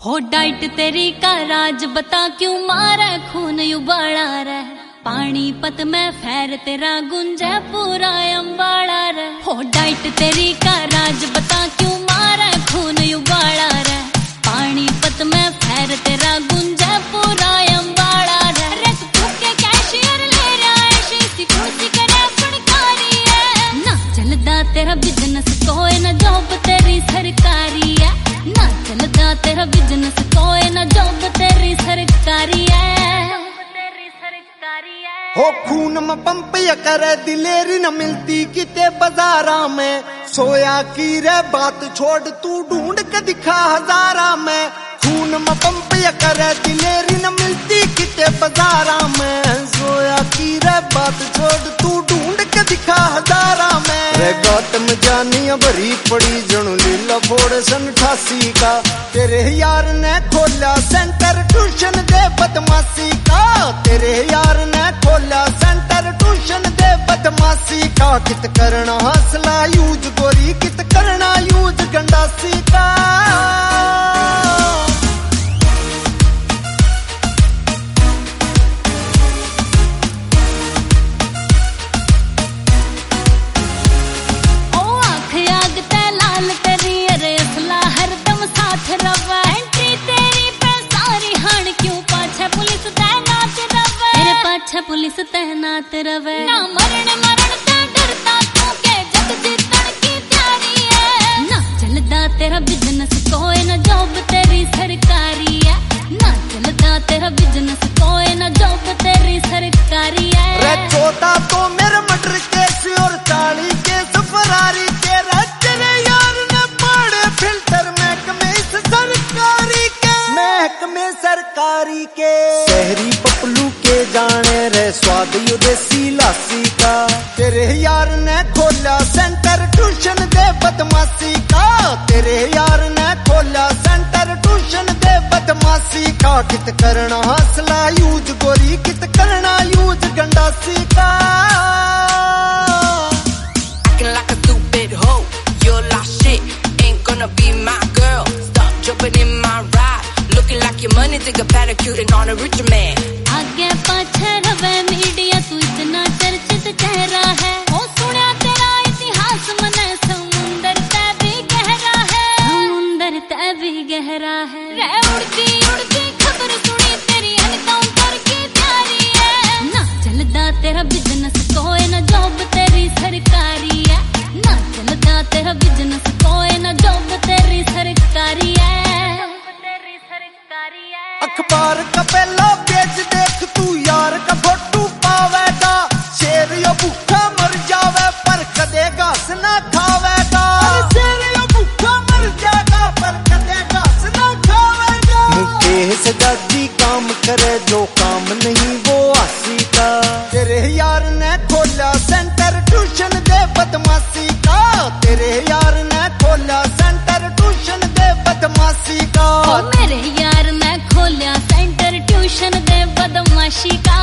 हो डाइट तेरी का राज बता क्यों मारे खून उबाला रे। पानीपत में फैर तेरा गुंजे पूरा अम्बाड़ा रे। हो डाइट तेरी का राज बता क्यों मारे खून उबाला रे। पानीपत में फैर तेरा गुंजे पूरा अम्बाड़ा रे। रे तू भूखे कैशियर ले रहा है शीशी खुशी करे फड़कारी है। ना चलदा तेरा बिजनेस कोई ना जॉब तेरी सरकारी है। ना चलदा तेरा बिजनेस कोई ना जॉब तेरी सरकारी है। हो खून में पंप या करे दिलेरी न मिलती किते बाजारा में। सोया की रे बात छोड़ तू ढूंढ के दिखा हजारा में। खून में पंप या करे दिलेरी न मिलती किते बाजारा में। सोया की रे बात छोड़ तू ढूंढ के दिखा हजारा में। रे गौतम जानिया भरी पड़ी जनू लीला फोड़ सन 88 का। तेरे यार ने खोला सेंटर ट्यूशन दे बदमाशी का। तेरे यार ने खोला सेंटर ट्यूशन दे बदमाशी का। कित करना हौसला यूज गोरी कित करना यूज गंडासी का। पुलिस तैनात रवे ना मरण मरण से डरता तू के जग जीतन की तैयारी है। ना चलदा तेरा बिजनेस कोई ना जॉब तेरी सरकारी है। ना चलदा तेरा बिजनेस कोई ना जॉब तेरी सरकारी है। रे चौथा तो मेरे मटर केस और 40 केस फरारी के। तेरे यार ने पड़े फिल्टर महकमे सरकारी के। महकमे सरकारी के शहरी पपलू के जाने रे स्वाद यू देसी लासी का। तेरे यार ने खोला सेंटर ट्यूशन दे बदमाशी का। तेरे यार ने खोला सेंटर ट्यूशन दे बदमाशी का। कित करना हौसला यूज गोरी कित करना यूज गंडासी का। Acting like a stupid hoe, you're lost shit, ain't gonna be my girl. Stop jumping in my ride, looking like your money, take a pedicure and on a richer man. आगे पाछे रवे media तू इतना चर्चित चेहरा है। ओ सुना तेरा इतिहास मने समुंदर तै भी गहरा है। समुंदर तै भी गहरा है। रे उड़ती उड़ती खबर सुनी तेरी एनकाउंटर की तैयारी है। ना चलदा तेरा बिजनेस कोई ना जॉब तेरी सरकारी है। ना चलदा तेरा बिजनेस कोई ना जॉब तेरी सरकारी है। अखबार का पहला पेज देख तू यार का फोटो पावेगा। शेर यो भूखा मर जावे पर कदे घास ना खावेगा। शेर यो भूखा मर जाएगा पर कदे घास ना खावेगा। मुकेश दादी काम करे जो काम नहीं वो आसी का। तेरे यार ने खोला सेंटर ट्यूशन दे बदमाशी का। तेरे यार ने खोला सेंटर ट्यूशन दे बदमाशी का। मेरे यार ने खोला सेंटर ट्यूशन दे बदमाशी का।